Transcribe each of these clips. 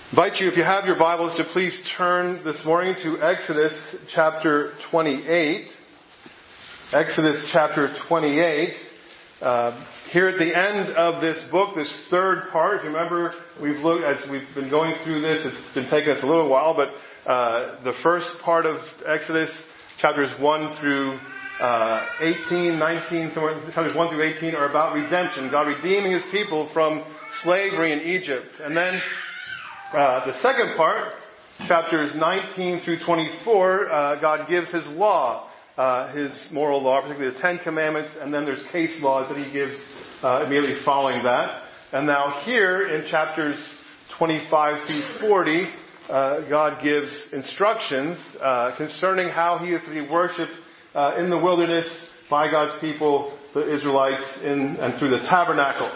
Invite you, if you have your Bibles, to please turn this morning to Exodus chapter 28. Exodus chapter 28. Here at the end of this book, this third part, if you remember, as we've been going through this, it's been taking us a little while, but the first part of Exodus, chapters 1 through 18, 19, chapters 1 through 18 are about redemption, God redeeming His people from slavery in Egypt. And then the second part, chapters 19 through 24, God gives His law, His moral law, particularly the Ten Commandments, and then there's case laws that He gives immediately following that. And now here in chapters 25 through 40, God gives instructions concerning how He is to be worshipped in the wilderness by God's people, the Israelites, and through the tabernacle.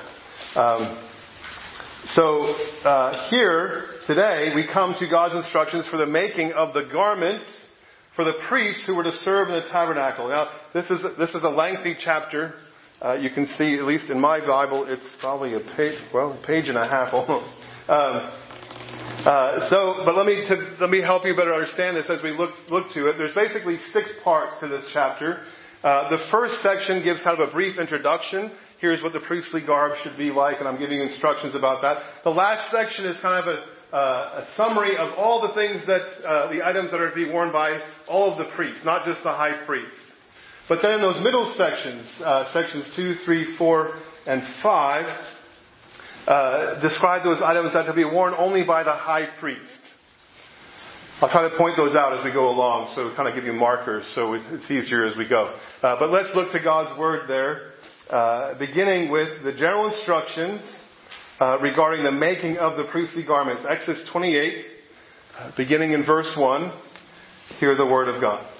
So here today we come to God's instructions for the making of the garments for the priests who were to serve in the tabernacle. Now this is a lengthy chapter. You can see, at least in my Bible, it's probably a page and a half almost. But let me help you better understand this as we look to it. There's basically 6 parts to this chapter. The first section gives kind of a brief introduction. Here's what the priestly garb should be like, and I'm giving you instructions about that. The last section is kind of a summary of all the things the items that are to be worn by all of the priests, not just the high priest. But then in those middle sections, sections 2, 3, 4, and 5, describe those items that are to be worn only by the high priest. I'll try to point those out as we go along, so kind of give you markers so it's easier as we go. But let's look to God's Word there, beginning with the general instructions regarding the making of the priestly garments. Exodus 28, beginning in verse 1, hear the Word of God.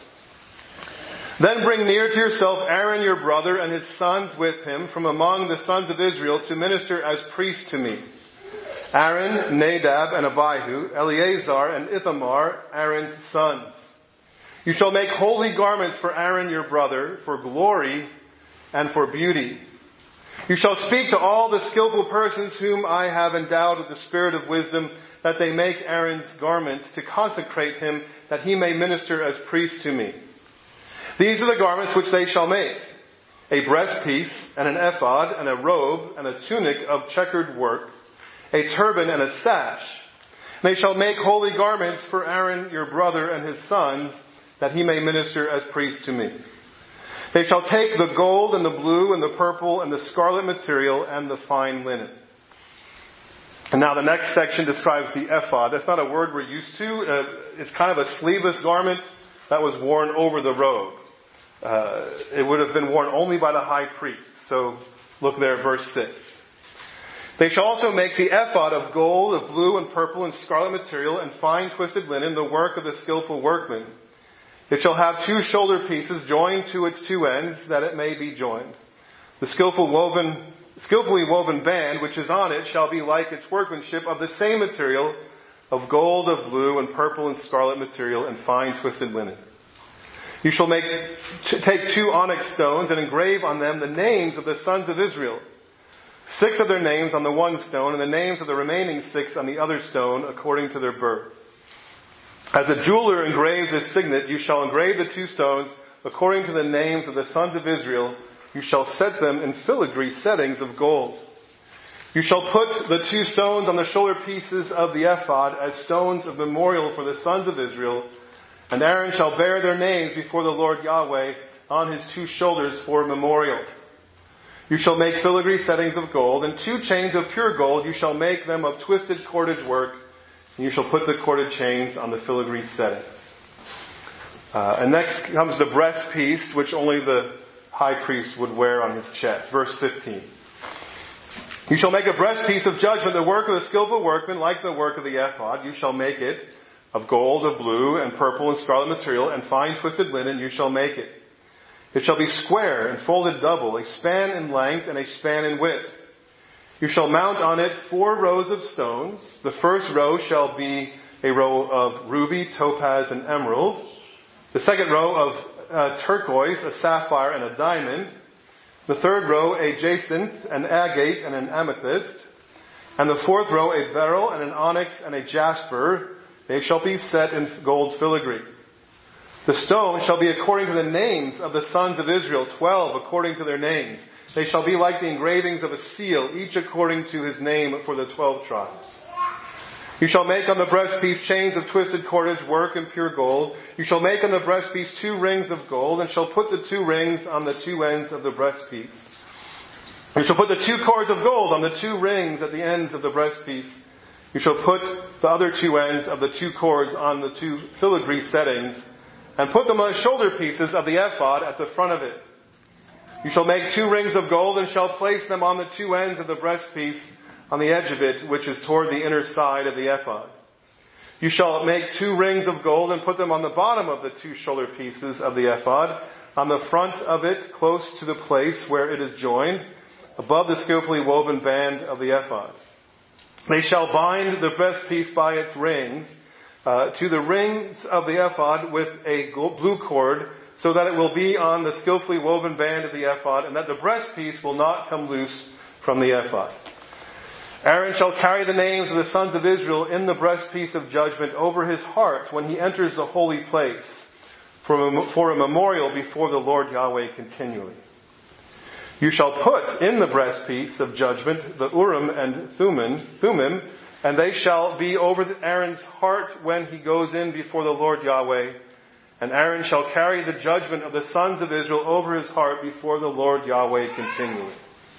Then bring near to yourself Aaron your brother and his sons with him from among the sons of Israel to minister as priests to me. Aaron, Nadab, and Abihu, Eleazar, and Ithamar, Aaron's sons. You shall make holy garments for Aaron your brother, for glory and for beauty. You shall speak to all the skillful persons whom I have endowed with the spirit of wisdom, that they make Aaron's garments to consecrate him, that he may minister as priest to me. These are the garments which they shall make: a breastpiece, and an ephod, and a robe, and a tunic of checkered work, a turban, and a sash. They shall make holy garments for Aaron your brother and his sons, that he may minister as priest to me. They shall take the gold and the blue and the purple and the scarlet material and the fine linen. And now the next section describes the ephod. That's not a word we're used to. It's kind of a sleeveless garment that was worn over the robe. It would have been worn only by the high priest. So look there at verse 6. They shall also make the ephod of gold, of blue and purple and scarlet material and fine twisted linen, the work of the skillful workman. It shall have 2 shoulder pieces joined to its 2 ends, that it may be joined. The skillfully woven band which is on it shall be like its workmanship of the same material, of gold, of blue and purple and scarlet material and fine twisted linen. You shall take 2 onyx stones and engrave on them the names of the sons of Israel. 6 of their names on the one stone, and the names of the remaining 6 on the other stone, according to their birth. As a jeweler engraves his signet, you shall engrave the 2 stones according to the names of the sons of Israel. You shall set them in filigree settings of gold. You shall put the 2 stones on the shoulder pieces of the ephod as stones of memorial for the sons of Israel. And Aaron shall bear their names before the Lord Yahweh on his 2 shoulders for memorial. You shall make filigree settings of gold, and 2 chains of pure gold. You shall make them of twisted cordage work, and you shall put the corded chains on the filigree settings. And next comes the breastpiece, which only the high priest would wear on his chest. Verse 15. You shall make a breastpiece of judgment, the work of the skillful workman, like the work of the ephod. You shall make it of gold, of blue, and purple, and scarlet material, and fine twisted linen. You shall make it. It shall be square and folded double, a span in length and a span in width. You shall mount on it 4 rows of stones. The first row shall be a row of ruby, topaz, and emerald. The second row of turquoise, a sapphire, and a diamond. The third row, a jacinth, an agate, and an amethyst. And the fourth row a beryl and an onyx and a jasper. They shall be set in gold filigree. The stone shall be according to the names of the sons of Israel, 12 according to their names. They shall be like the engravings of a seal, each according to his name for the 12 tribes. You shall make on the breastpiece chains of twisted cordage, work in pure gold. You shall make on the breastpiece 2 rings of gold, and shall put the 2 rings on the 2 ends of the breastpiece. You shall put the 2 cords of gold on the 2 rings at the ends of the breastpiece. You shall put the other 2 ends of the 2 cords on the 2 filigree settings, and put them on the shoulder pieces of the ephod at the front of it. You shall make 2 rings of gold, and shall place them on the 2 ends of the breastpiece, on the edge of it, which is toward the inner side of the ephod. You shall make 2 rings of gold and put them on the bottom of the 2 shoulder pieces of the ephod, on the front of it, close to the place where it is joined, above the skillfully woven band of the ephod. They shall bind the breastpiece by its rings to the rings of the ephod with a blue cord, so that it will be on the skillfully woven band of the ephod, and that the breastpiece will not come loose from the ephod. Aaron shall carry the names of the sons of Israel in the breastpiece of judgment over his heart when he enters the holy place, for a memorial before the Lord Yahweh continually. You shall put in the breastpiece of judgment the Urim and Thummim, and they shall be over Aaron's heart when he goes in before the Lord Yahweh. And Aaron shall carry the judgment of the sons of Israel over his heart before the Lord Yahweh continually.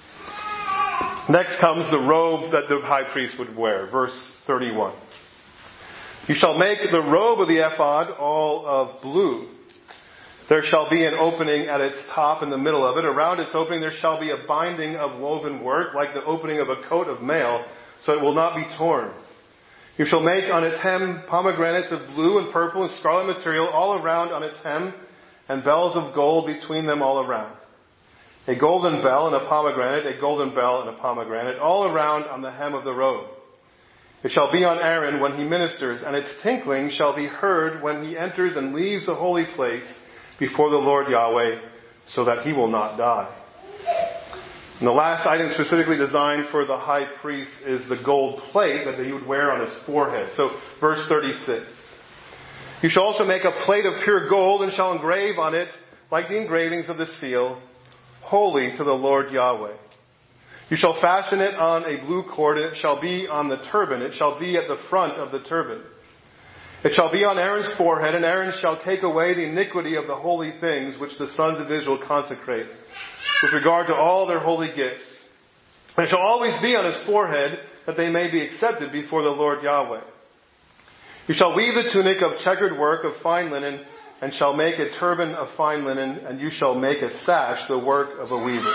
Next comes the robe that the high priest would wear. Verse 31. You shall make the robe of the ephod all of blue. There shall be an opening at its top in the middle of it. Around its opening there shall be a binding of woven work, like the opening of a coat of mail, so it will not be torn. You shall make on its hem pomegranates of blue and purple and scarlet material all around on its hem, and bells of gold between them all around. A golden bell and a pomegranate, a golden bell and a pomegranate, all around on the hem of the robe. It shall be on Aaron when he ministers, and its tinkling shall be heard when he enters and leaves the holy place before the Lord Yahweh, so that he will not die. And the last item specifically designed for the high priest is the gold plate that he would wear on his forehead. So, verse 36. You shall also make a plate of pure gold, and shall engrave on it, like the engravings of the seal, holy to the Lord Yahweh. You shall fasten it on a blue cord, and it shall be on the turban. It shall be at the front of the turban. It shall be on Aaron's forehead, and Aaron shall take away the iniquity of the holy things which the sons of Israel consecrate, with regard to all their holy gifts. And it shall always be on his forehead, that they may be accepted before the Lord Yahweh. You shall weave the tunic of checkered work of fine linen, and shall make a turban of fine linen, and you shall make a sash, the work of a weaver.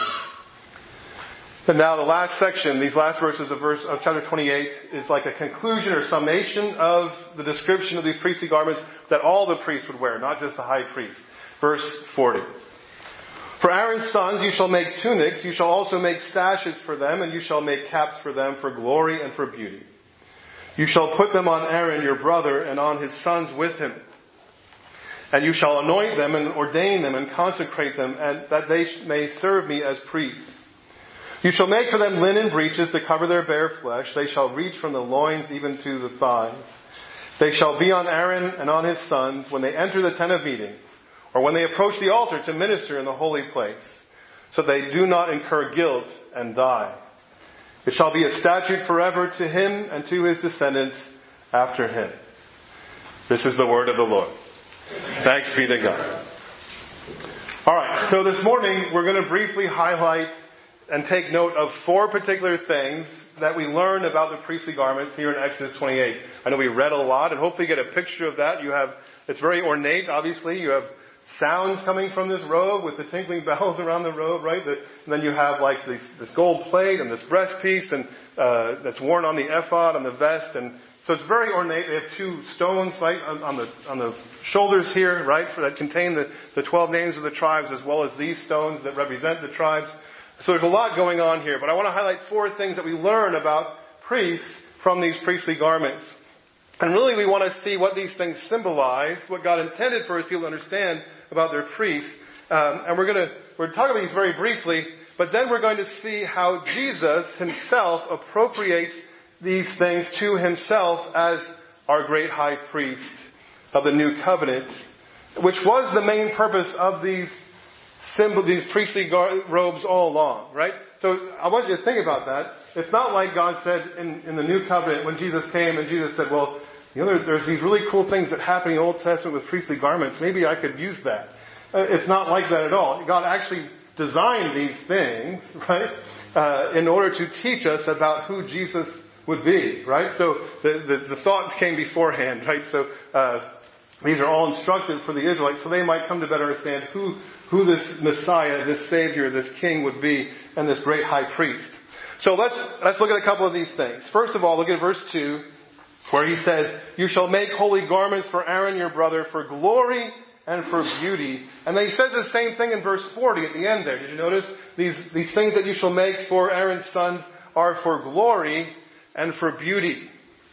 And now the last section, these last verses of chapter 28, is like a conclusion or summation of the description of these priestly garments that all the priests would wear, not just the high priest. Verse 40. For Aaron's sons you shall make tunics, you shall also make sashes for them, and you shall make caps for them for glory and for beauty. You shall put them on Aaron your brother and on his sons with him. And you shall anoint them and ordain them and consecrate them, and that they may serve me as priests. You shall make for them linen breeches to cover their bare flesh. They shall reach from the loins even to the thighs. They shall be on Aaron and on his sons when they enter the tent of meeting, or when they approach the altar to minister in the holy place, so they do not incur guilt and die. It shall be a statute forever to him and to his descendants after him. This is the word of the Lord. Thanks be to God. Alright, so this morning we're going to briefly highlight and take note of 4 particular things that we learn about the priestly garments here in Exodus 28. I know we read a lot, and hopefully get a picture of that. It's very ornate, obviously. You have sounds coming from this robe with the tinkling bells around the robe, right? And then you have like this gold plate and this breastpiece and that's worn on the ephod, on the vest, and so it's very ornate. They have 2 stones, right, on the shoulders here, right, that contain the 12 names of the tribes, as well as these stones that represent the tribes. So there's a lot going on here, but I want to highlight 4 things that we learn about priests from these priestly garments. And really we want to see what these things symbolize, what God intended for his people to understand about their priests. And we're talking about these very briefly, but then we're going to see how Jesus himself appropriates these things to himself as our great high priest of the new covenant, which was the main purpose of these priestly robes all along, right? So I want you to think about that. It's not like God said in the new covenant when Jesus came and Jesus said, well, there's these really cool things that happen in the Old Testament with priestly garments. Maybe I could use that. It's not like that at all. God actually designed these things, right, in order to teach us about who Jesus would be, right? So the thought came beforehand, right? So these are all instructed for the Israelites so they might come to better understand who this Messiah, this Savior, this King would be, and this great high priest. So let's look at a couple of these things. First of all, look at verse 2, where he says, "You shall make holy garments for Aaron your brother for glory and for beauty." And then he says the same thing in verse 40 at the end there. Did you notice? These things that you shall make for Aaron's sons are for glory and for beauty.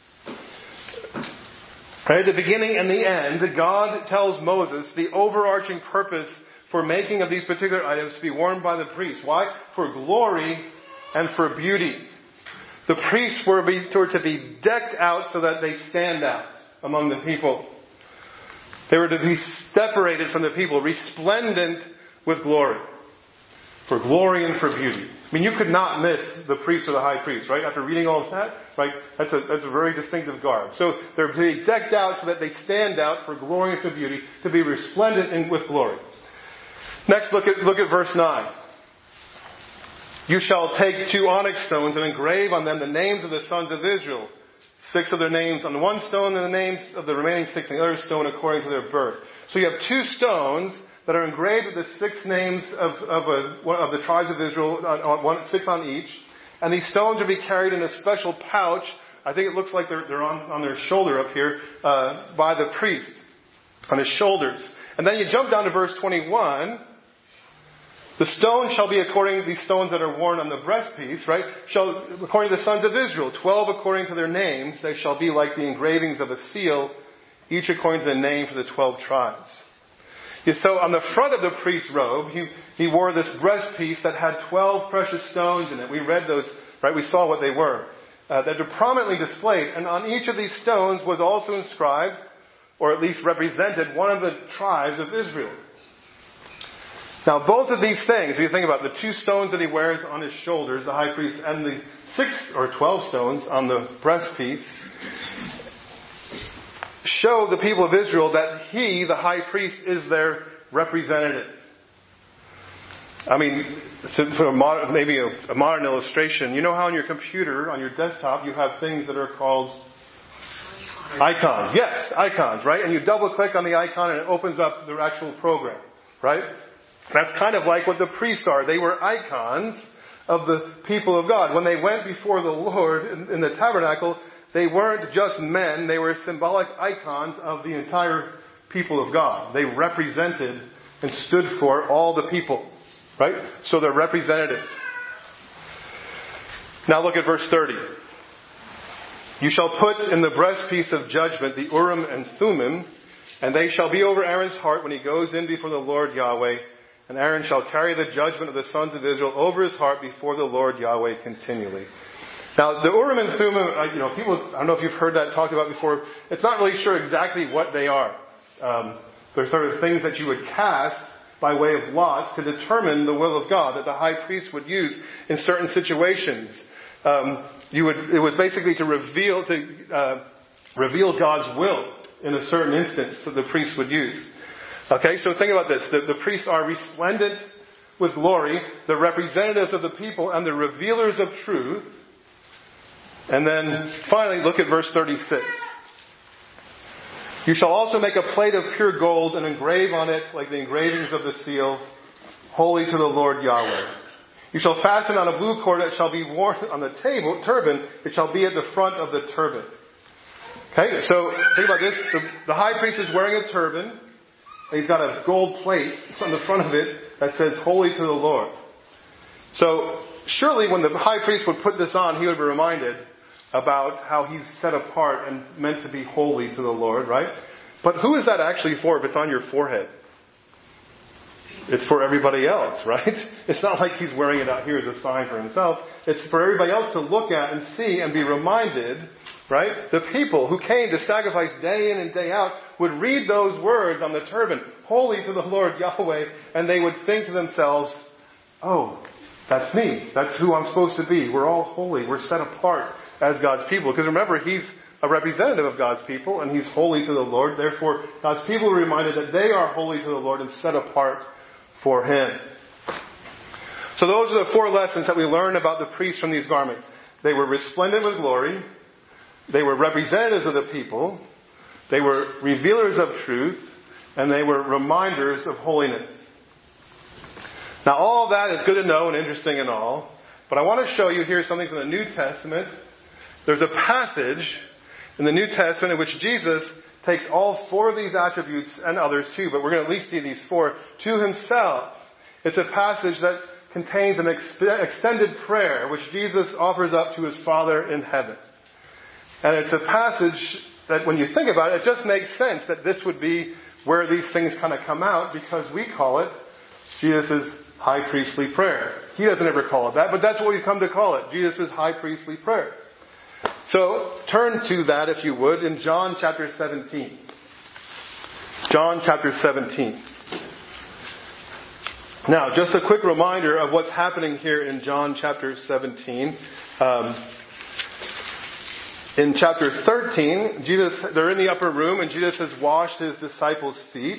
Right at the beginning and the end, God tells Moses the overarching purpose for making of these particular items to be worn by the priests. Why? For glory and for beauty. The priests were to be decked out so that they stand out among the people. They were to be separated from the people, resplendent with glory. For glory and for beauty. I mean, you could not miss the priest or the high priest, right? After reading all of that, right? That's a very distinctive garb. So they're to be decked out so that they stand out for glory and for beauty, to be resplendent with glory. Next, look at verse 9. "You shall take 2 onyx stones and engrave on them the names of the sons of Israel. 6 of their names on one stone and the names of the remaining 6 on the other stone according to their birth." So you have 2 stones that are engraved with the 6 names of the tribes of Israel, 6 on each. And these stones will be carried in a special pouch. I think it looks like they're on their shoulder up here, by the priest, on his shoulders. And then you jump down to verse 21. "The stone shall be according to these stones that are worn on the breastpiece," right? According to the sons of Israel, 12 according to their names, they shall be like the engravings of a seal, each according to the name for the 12 tribes. So on the front of the priest's robe, he wore this breastpiece that had 12 precious stones in it. We read those, right? We saw what they were. That are prominently displayed. And on each of these stones was also inscribed, or at least represented, one of the tribes of Israel. Now both of these things, if you think about the 2 stones that he wears on his shoulders, the high priest, and the 6 or 12 stones on the breastpiece, show the people of Israel that he, the high priest, is their representative. I mean, for maybe a modern illustration, you know how on your computer, on your desktop, you have things that are called icons. Yes, icons, right? And you double click on the icon and it opens up the actual program, right? That's kind of like what the priests are. They were icons of the people of God. When they went before the Lord in the tabernacle, they weren't just men, they were symbolic icons of the entire people of God. They represented and stood for all the people, right? So they're representatives. Now look at verse 30. "You shall put in the breastpiece of judgment the Urim and Thummim, and they shall be over Aaron's heart when he goes in before the Lord Yahweh. And Aaron shall carry the judgment of the sons of Israel over his heart before the Lord Yahweh continually." Now, the Urim and Thummim, people, I don't know if you've heard that talked about before. It's not really sure exactly what they are. They're sort of things that you would cast by way of lots to determine the will of God that the high priest would use in certain situations. It was basically to reveal God's will in a certain instance that the priest would use. Okay, so think about this. The priests are resplendent with glory, the representatives of the people, and the revealers of truth. And then finally, look at verse 36. "You shall also make a plate of pure gold and engrave on it, like the engravings of the seal, holy to the Lord Yahweh. You shall fasten on a blue cord that shall be worn on the turban. It shall be at the front of the turban." Okay, so think about this. The high priest is wearing a turban. And he's got a gold plate on the front of it that says, "Holy to the Lord." So surely when the high priest would put this on, he would be reminded about how he's set apart and meant to be holy to the Lord, right? But who is that actually for if it's on your forehead? it's for everybody else, right? It's not like he's wearing it out here as a sign for himself. It's for everybody else to look at and see and be reminded, right? The people who came to sacrifice day in and day out would read those words on the turban, holy to the Lord Yahweh, and they would think to themselves, oh, that's me. That's who I'm supposed to be. We're all holy. We're set apart as God's people. Because remember, he's a representative of God's people, and he's holy to the Lord. Therefore, God's people are reminded that they are holy to the Lord and set apart for him. So those are the 4 lessons that we learn about the priests from these garments. They were resplendent with glory. They were representatives of the people. They were revealers of truth. And they were reminders of holiness. Now all of that is good to know and interesting and all. But I want to show you here something from the New Testament. There's a passage in the New Testament in which Jesus takes all 4 of these attributes and others too, but we're going to at least see these 4 to himself. It's a passage that contains an extended prayer which Jesus offers up to his Father in heaven. And it's a passage that when you think about it, it just makes sense that this would be where these things kind of come out, because we call it Jesus' high priestly prayer. He doesn't ever call it that, but that's what we've come to call it, Jesus' high priestly prayer. So turn to that, if you would, in John chapter 17. John chapter 17. Now, just a quick reminder of what's happening here in John chapter 17. In chapter 13, they're in the upper room, and Jesus has washed his disciples' feet.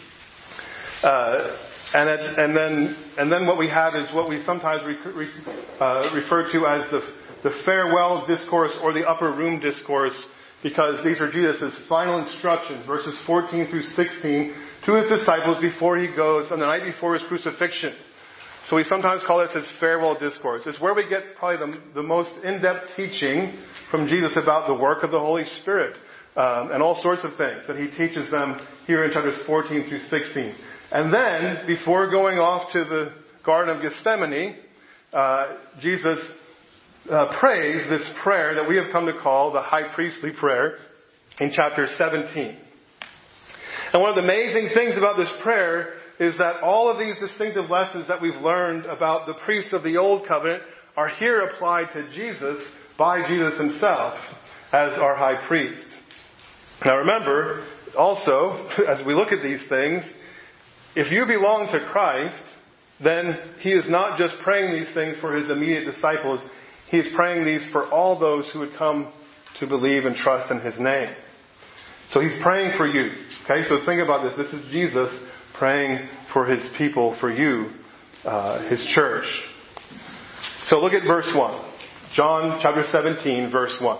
And then what we have is what we sometimes refer to as the farewell discourse or the upper room discourse, because these are Jesus' final instructions, verses 14 through 16, to his disciples before he goes on the night before his crucifixion. So we sometimes call this his farewell discourse. It's where we get probably the most in-depth teaching from Jesus about the work of the Holy Spirit and all sorts of things that he teaches them here in chapters 14 through 16. And then, before going off to the Garden of Gethsemane, Jesus prays this prayer that we have come to call the high priestly prayer in chapter 17. And one of the amazing things about this prayer is that all of these distinctive lessons that we've learned about the priests of the Old Covenant are here applied to Jesus by Jesus himself as our high priest. Now remember, also, as we look at these things, if you belong to Christ, then he is not just praying these things for his immediate disciples. He is praying these for all those who would come to believe and trust in his name. So he's praying for you. Okay, so think about this. This is Jesus praying for his people, for you, his church. So look at verse 1. John chapter 17, verse 1.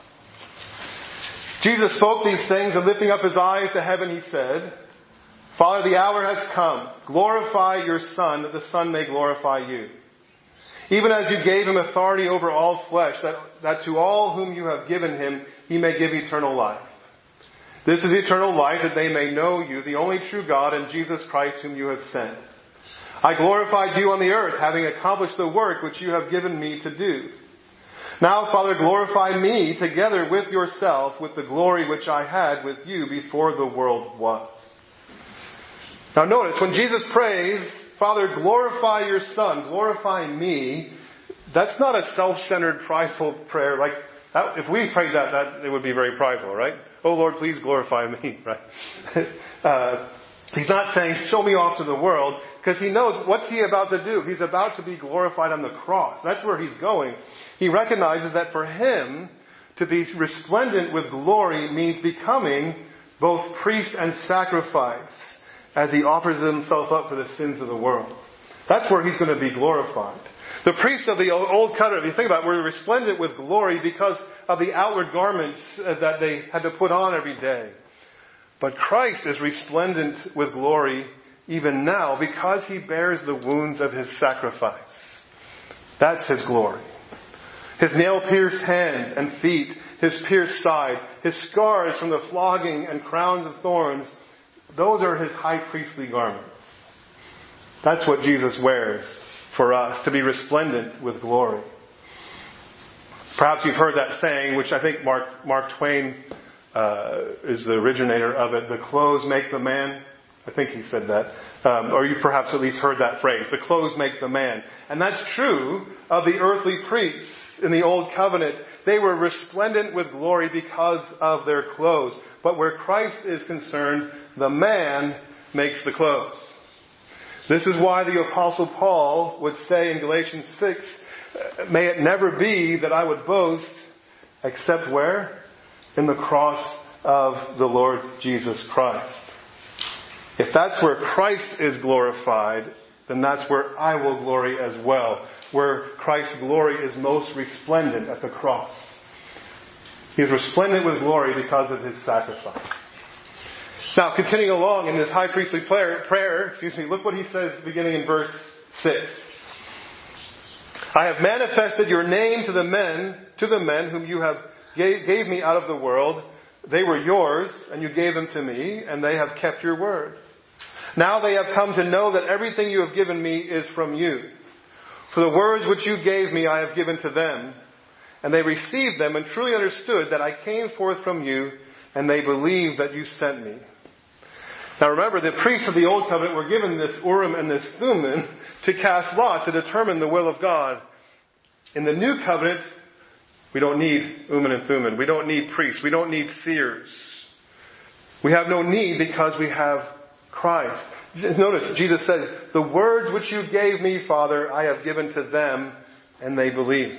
Jesus spoke these things, and lifting up his eyes to heaven, he said, Father, the hour has come. Glorify your Son, that the Son may glorify you. Even as you gave him authority over all flesh, that to all whom you have given him, he may give eternal life. This is eternal life, that they may know you, the only true God, and Jesus Christ whom you have sent. I glorified you on the earth, having accomplished the work which you have given me to do. Now, Father, glorify me together with yourself, with the glory which I had with you before the world was. Now notice, when Jesus prays, Father, glorify your Son, glorify me, that's not a self-centered, prideful prayer. Like, that, if we prayed that, it would be very prideful, right? Oh Lord, please glorify me, right? He's not saying, show me off to the world, because he knows, what's he about to do? He's about to be glorified on the cross. That's where he's going. He recognizes that for him to be resplendent with glory means becoming both priest and sacrifice as he offers himself up for the sins of the world. That's where he's going to be glorified. The priests of the Old Covenant, if you think about it, were resplendent with glory because of the outward garments that they had to put on every day. But Christ is resplendent with glory even now because he bears the wounds of his sacrifice. That's his glory. His nail-pierced hands and feet, his pierced side, his scars from the flogging and crowns of thorns, those are his high priestly garments. That's what Jesus wears for us, to be resplendent with glory. Perhaps you've heard that saying, which I think Mark Twain is the originator of it, the clothes make the man. I think he said that. Or you perhaps at least heard that phrase. The clothes make the man. And that's true of the earthly priests in the Old Covenant. They were resplendent with glory because of their clothes. But where Christ is concerned, the man makes the clothes. This is why the Apostle Paul would say in Galatians 6, may it never be that I would boast except where? In the cross of the Lord Jesus Christ. If that's where Christ is glorified, then that's where I will glory as well. Where Christ's glory is most resplendent at the cross. He is resplendent with glory because of his sacrifice. Now, continuing along in this high priestly prayer, look what he says beginning in verse 6. I have manifested your name to the men whom you have gave me out of the world. They were yours, and you gave them to me, and they have kept your word. Now they have come to know that everything you have given me is from you. For the words which you gave me I have given to them, and they received them and truly understood that I came forth from you, and they believed that you sent me. Now remember, the priests of the Old Covenant were given this Urim and this Thummim to cast lots to determine the will of God. In the New Covenant, we don't need Urim and Thummim. We don't need priests. We don't need seers. We have no need because we have Christ. Notice, Jesus says, the words which you gave me, Father, I have given to them, and they believed.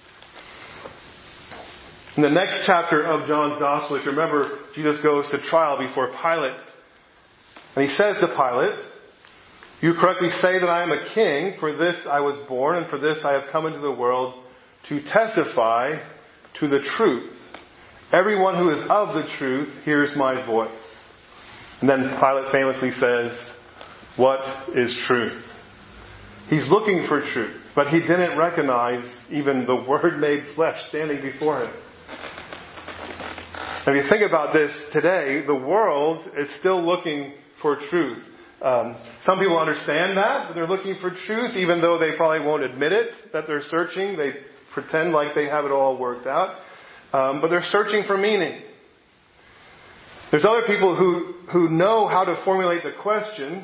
In the next chapter of John's Gospel, if you remember, Jesus goes to trial before Pilate. And he says to Pilate, you correctly say that I am a king. For this I was born, and for this I have come into the world to testify to the truth. Everyone who is of the truth hears my voice. And then Pilate famously says, what is truth? He's looking for truth, but he didn't recognize even the Word made flesh standing before him. If you think about this today, the world is still looking for truth. Some people understand that they're looking for truth, even though they probably won't admit it, that they're searching. They pretend like they have it all worked out. But they're searching for meaning. There's other people who know how to formulate the question,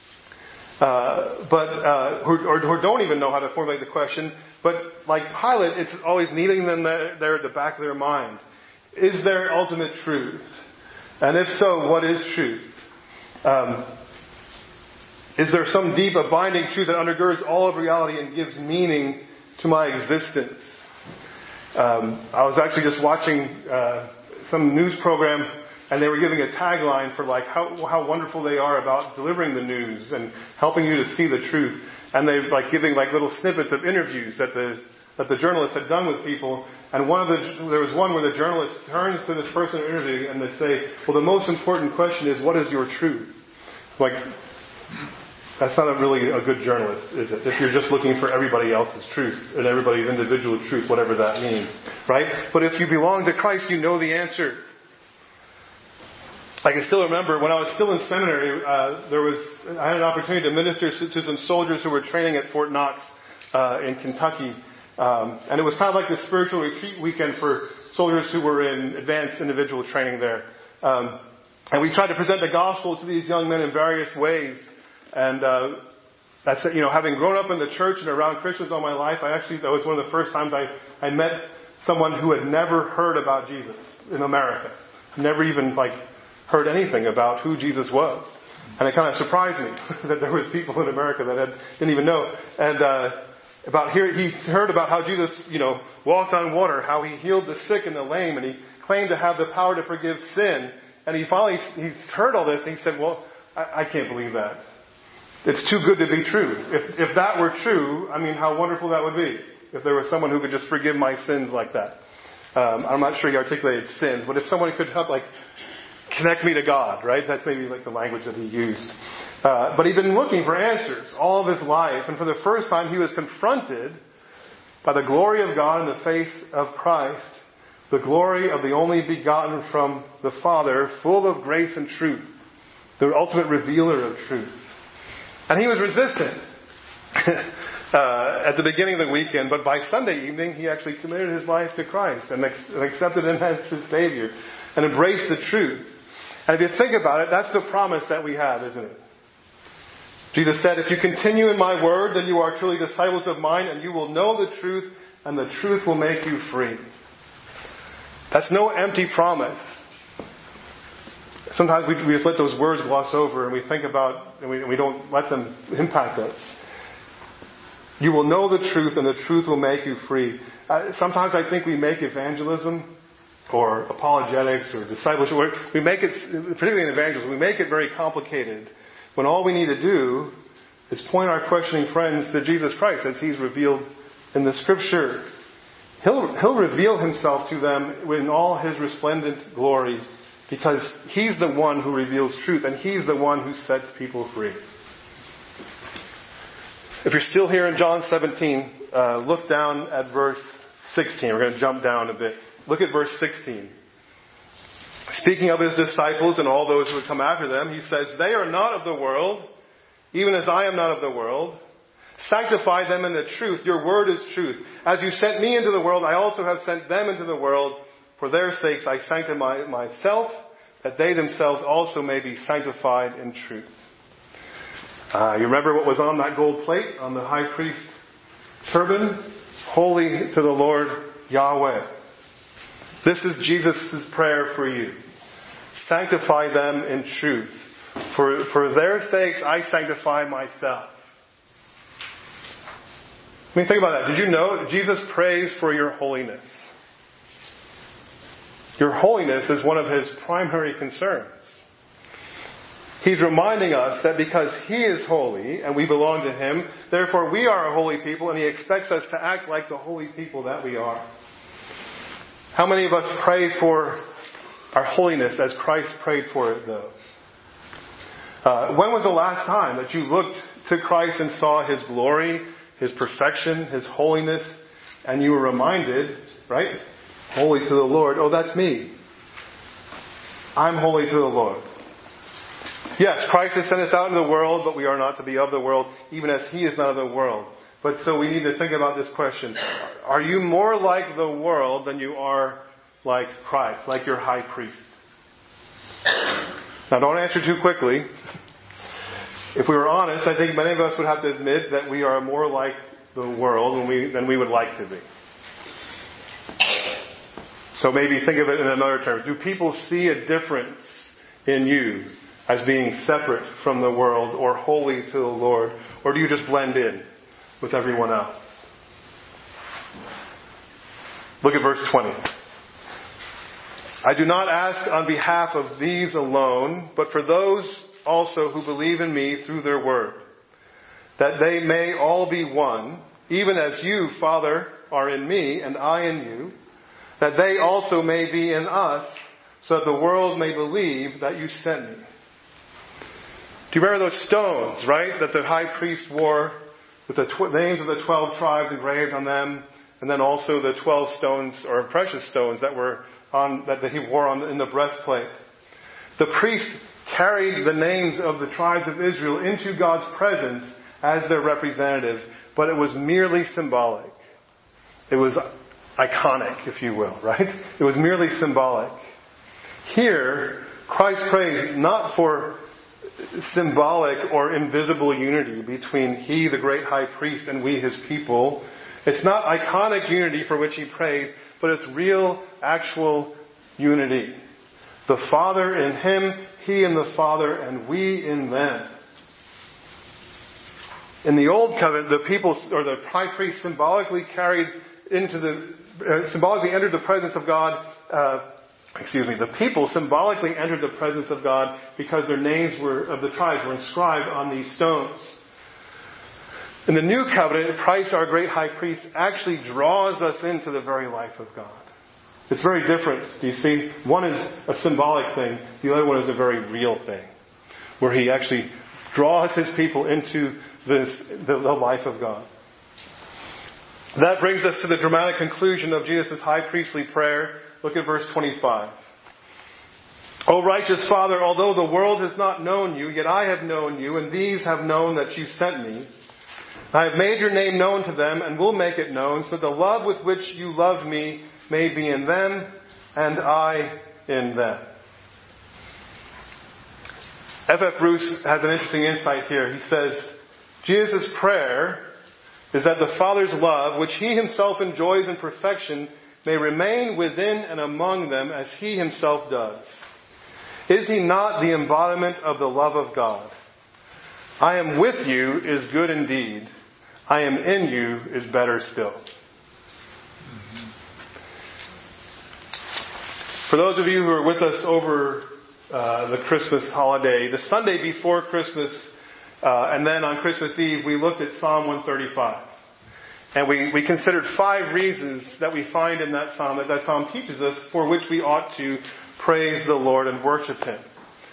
but who don't even know how to formulate the question. But like Pilate, it's always needing them there at the back of their mind. Is there ultimate truth? And if so, what is truth? Is there some deep abiding truth that undergirds all of reality and gives meaning to my existence? I was actually just watching some news program, and they were giving a tagline for like how wonderful they are about delivering the news and helping you to see the truth. And they like giving like little snippets of interviews that the journalists had done with people. And there was one where the journalist turns to this person interviewing and they say, well, the most important question is, what is your truth? Like, that's not really a good journalist, is it? If you're just looking for everybody else's truth and everybody's individual truth, whatever that means, right? But if you belong to Christ, you know the answer. I can still remember when I was still in seminary, I had an opportunity to minister to some soldiers who were training at Fort Knox in Kentucky. And it was kind of like the spiritual retreat weekend for soldiers who were in advanced individual training there. And we tried to present the gospel to these young men in various ways. And that's, having grown up in the church and around Christians all my life, that was one of the first times I met someone who had never heard about Jesus in America. Never even heard anything about who Jesus was. And it kind of surprised me that there was people in America that didn't even know. And he heard about how Jesus, walked on water, how he healed the sick and the lame, and he claimed to have the power to forgive sin. And he heard all this, and he said, well, I can't believe that. It's too good to be true. If that were true, I mean, how wonderful that would be. If there was someone who could just forgive my sins like that. I'm not sure he articulated sins, but if someone could help, connect me to God, right? That's maybe the language that he used. But he'd been looking for answers all of his life, and for the first time he was confronted by the glory of God in the face of Christ, the glory of the only begotten from the Father, full of grace and truth, the ultimate revealer of truth. And he was resistant at the beginning of the weekend, but by Sunday evening he actually committed his life to Christ and accepted him as his Savior and embraced the truth. And if you think about it, that's the promise that we have, isn't it? Jesus said, if you continue in my word, then you are truly disciples of mine, and you will know the truth, and the truth will make you free. That's no empty promise. Sometimes we just let those words gloss over, and we think about, and we don't let them impact us. You will know the truth, and the truth will make you free. Sometimes I think we make evangelism or apologetics or discipleship, we make it, particularly in evangelism, we make it very complicated when all we need to do is point our questioning friends to Jesus Christ as He's revealed in the Scripture. He'll reveal Himself to them in all His resplendent glory because He's the one who reveals truth and He's the one who sets people free. If you're still here in John 17, look down at verse 16. We're going to jump down a bit. Look at verse 16. Speaking of His disciples and all those who would come after them, He says, they are not of the world, even as I am not of the world. Sanctify them in the truth. Your word is truth. As you sent me into the world, I also have sent them into the world. For their sakes I sanctify myself, that they themselves also may be sanctified in truth. You remember what was on that gold plate on the high priest's turban? Holy to the Lord Yahweh. This is Jesus' prayer for you. Sanctify them in truth. For their sakes I sanctify myself. I mean, think about that. Did you know Jesus prays for your holiness? Your holiness is one of His primary concerns. He's reminding us that because He is holy and we belong to Him, therefore we are a holy people and He expects us to act like the holy people that we are. How many of us pray for our holiness as Christ prayed for it, though? When was the last time that you looked to Christ and saw His glory, His perfection, His holiness, and you were reminded, right? Holy to the Lord. Oh, that's me. I'm holy to the Lord. Yes, Christ has sent us out into the world, but we are not to be of the world, even as He is not of the world. But so we need to think about this question. Are you more like the world than you are like Christ, like your high priest? Now don't answer too quickly. If we were honest, I think many of us would have to admit that we are more like the world than we would like to be. So maybe think of it in another term. Do people see a difference in you as being separate from the world or holy to the Lord? Or do you just blend in with everyone else? Look at verse 20. I do not ask on behalf of these alone, but for those also who believe in me through their word, that they may all be one, even as you, Father, are in me and I in you, that they also may be in us, so that the world may believe that you sent me. Do you remember those stones, right, that the high priest wore with the names of the 12 tribes engraved on them, and then also the 12 stones or precious stones that were on that he wore in the breastplate? The priest carried the names of the tribes of Israel into God's presence as their representative, but it was merely symbolic. It was iconic, if you will, right? It was merely symbolic. Here, Christ prays not for symbolic or invisible unity between He, the great high priest, and we, His people. It's not iconic unity for which He prays, but it's real, actual unity. The Father in Him, He in the Father, and we in them. In the Old Covenant, the people, or the high priest, symbolically entered the presence of God. The people symbolically entered the presence of God because their names of the tribes were inscribed on these stones. In the New Covenant, Christ, our great high priest, actually draws us into the very life of God. It's very different. Do you see? One is a symbolic thing. The other one is a very real thing, where He actually draws His people into the life of God. That brings us to the dramatic conclusion of Jesus' high priestly prayer. Look at verse 25. O righteous Father, although the world has not known you, yet I have known you, and these have known that you sent me. I have made your name known to them, and will make it known, so the love with which you loved me may be in them, and I in them. F.F. Bruce has an interesting insight here. He says, Jesus' prayer is that the Father's love, which He Himself enjoys in perfection, may remain within and among them as He Himself does. Is He not the embodiment of the love of God? I am with you is good indeed. I am in you is better still. For those of you who are with us over the Christmas holiday, the Sunday before Christmas, and then on Christmas Eve, we looked at Psalm 135. And we considered 5 reasons that we find in that psalm, that psalm teaches us, for which we ought to praise the Lord and worship Him.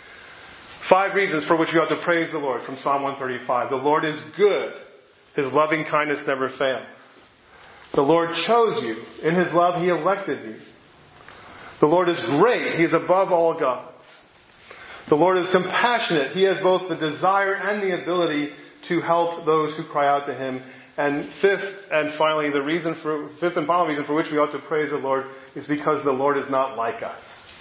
5 reasons for which we ought to praise the Lord from Psalm 135. The Lord is good. His loving kindness never fails. The Lord chose you. In His love, He elected you. The Lord is great. He is above all gods. The Lord is compassionate. He has both the desire and the ability to help those who cry out to Him. And fifth and final reason for which we ought to praise the Lord is because the Lord is not like us.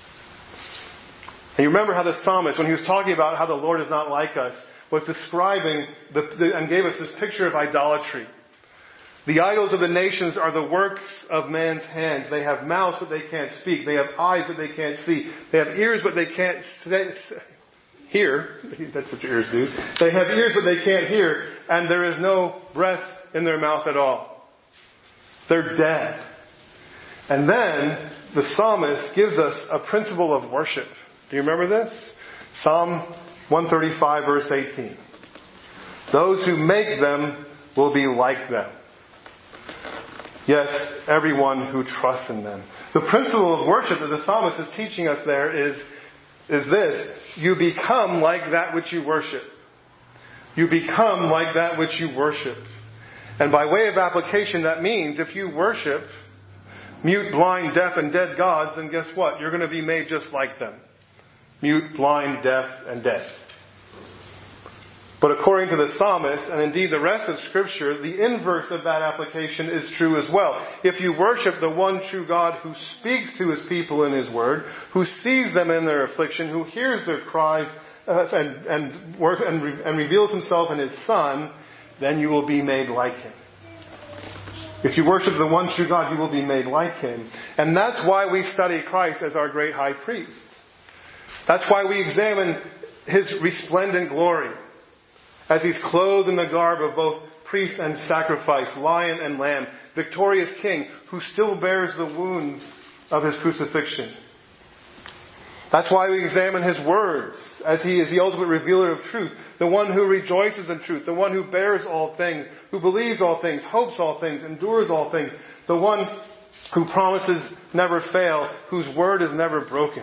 And you remember how the psalmist, when he was talking about how the Lord is not like us, was describing and gave us this picture of idolatry. The idols of the nations are the works of man's hands. They have mouths, but they can't speak. They have eyes, but they can't see. They have ears, but they can't hear. That's what your ears do. They have ears, but they can't hear. And there is no breath in their mouth at all. They're dead. And then the psalmist gives us a principle of worship. Do you remember this? Psalm 135 verse 18. Those who make them will be like them. Yes, everyone who trusts in them. The principle of worship that the psalmist is teaching us there is this. You become like that which you worship. You become like that which you worship. And by way of application, that means if you worship mute, blind, deaf, and dead gods, then guess what? You're going to be made just like them. Mute, blind, deaf, and dead. But according to the psalmist, and indeed the rest of Scripture, the inverse of that application is true as well. If you worship the one true God who speaks to His people in His Word, who sees them in their affliction, who hears their cries, and reveals Himself in His Son, then you will be made like Him. If you worship the one true God, you will be made like Him. And that's why we study Christ as our great high priest. That's why we examine His resplendent glory as He's clothed in the garb of both priest and sacrifice, lion and lamb, victorious King who still bears the wounds of His crucifixion. That's why we examine His words as He is the ultimate revealer of truth, the one who rejoices in truth, the one who bears all things, who believes all things, hopes all things, endures all things, the one who promises never fail, whose word is never broken.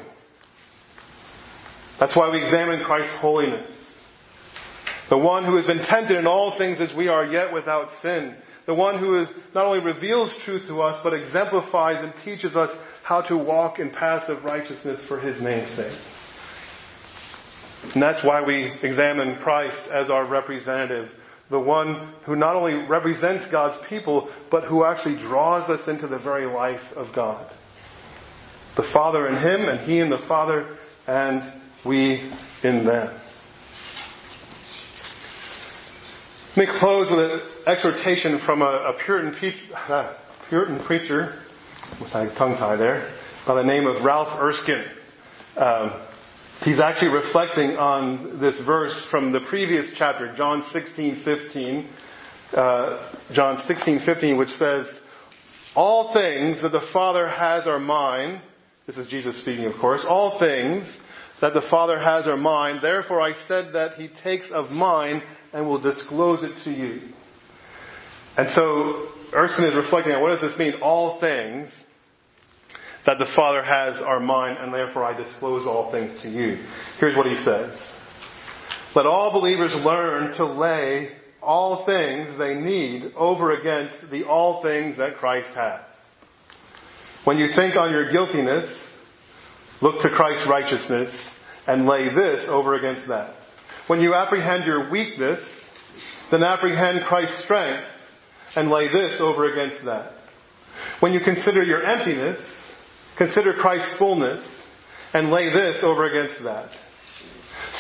That's why we examine Christ's holiness. The one who has been tempted in all things as we are, yet without sin. The one who is not only reveals truth to us, but exemplifies and teaches us how to walk in paths of righteousness for His name's sake. And that's why we examine Christ as our representative. The one who not only represents God's people, but who actually draws us into the very life of God. The Father in Him, and He in the Father, and we in them. Let me close with an exhortation from a Puritan preacher, with my tongue tie there, by the name of Ralph Erskine. He's actually reflecting on this verse from the previous chapter, John 16:15. John 16:15, which says, "All things that the Father has are mine." This is Jesus speaking, of course. "All things that the Father has are mine. Therefore I said that He takes of mine and will disclose it to you." And so Erskine is reflecting on what does this mean? All things that the Father has are mine, and therefore I disclose all things to you. Here's what he says. Let all believers learn to lay all things they need over against the all things that Christ has. When you think on your guiltiness, look to Christ's righteousness and lay this over against that. When you apprehend your weakness, then apprehend Christ's strength and lay this over against that. When you consider your emptiness, consider Christ's fullness and lay this over against that.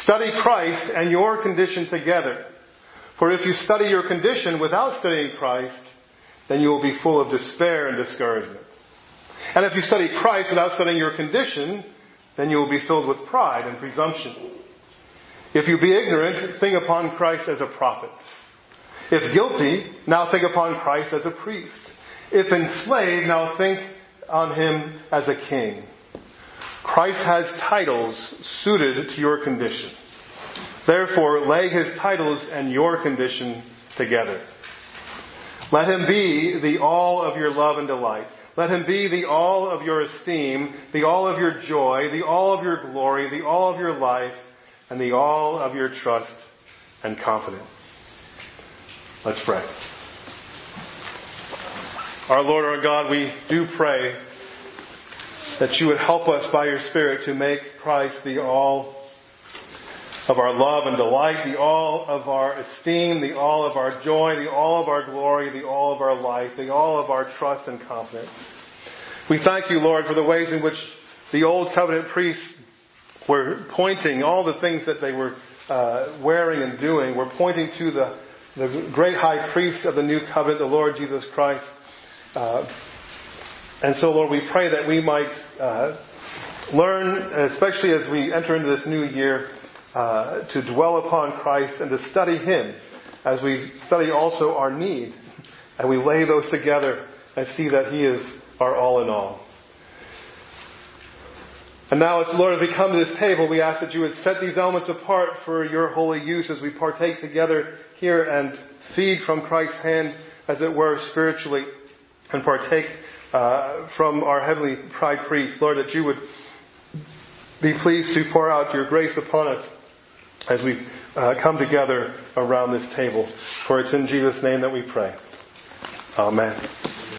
Study Christ and your condition together. For if you study your condition without studying Christ, then you will be full of despair and discouragement. And if you study Christ without studying your condition, then you will be filled with pride and presumption. If you be ignorant, think upon Christ as a prophet. If guilty, now think upon Christ as a priest. If enslaved, now think on him as a king. Christ has titles suited to your condition. Therefore, lay his titles and your condition together. Let him be the all of your love and delight. Let him be the all of your esteem, the all of your joy, the all of your glory, the all of your life, and the all of your trust and confidence. Let's pray. Our Lord, our God, we do pray that you would help us by your Spirit to make Christ the all of our love and delight, the all of our esteem, the all of our joy, the all of our glory, the all of our life, the all of our trust and confidence. We thank you, Lord, for the ways in which the Old Covenant priests were pointing, all the things that they were wearing and doing, were pointing to the great high priest of the New Covenant, the Lord Jesus Christ. And so, Lord, we pray that we might learn, especially as we enter into this new year, to dwell upon Christ and to study him as we study also our need. And we lay those together and see that he is our all in all. And now, as Lord, as we come to this table, we ask that you would set these elements apart for your holy use as we partake together here and feed from Christ's hand, as it were, spiritually, and partake from our heavenly high priest. Lord, that you would be pleased to pour out your grace upon us as we come together around this table. For it's in Jesus' name that we pray. Amen.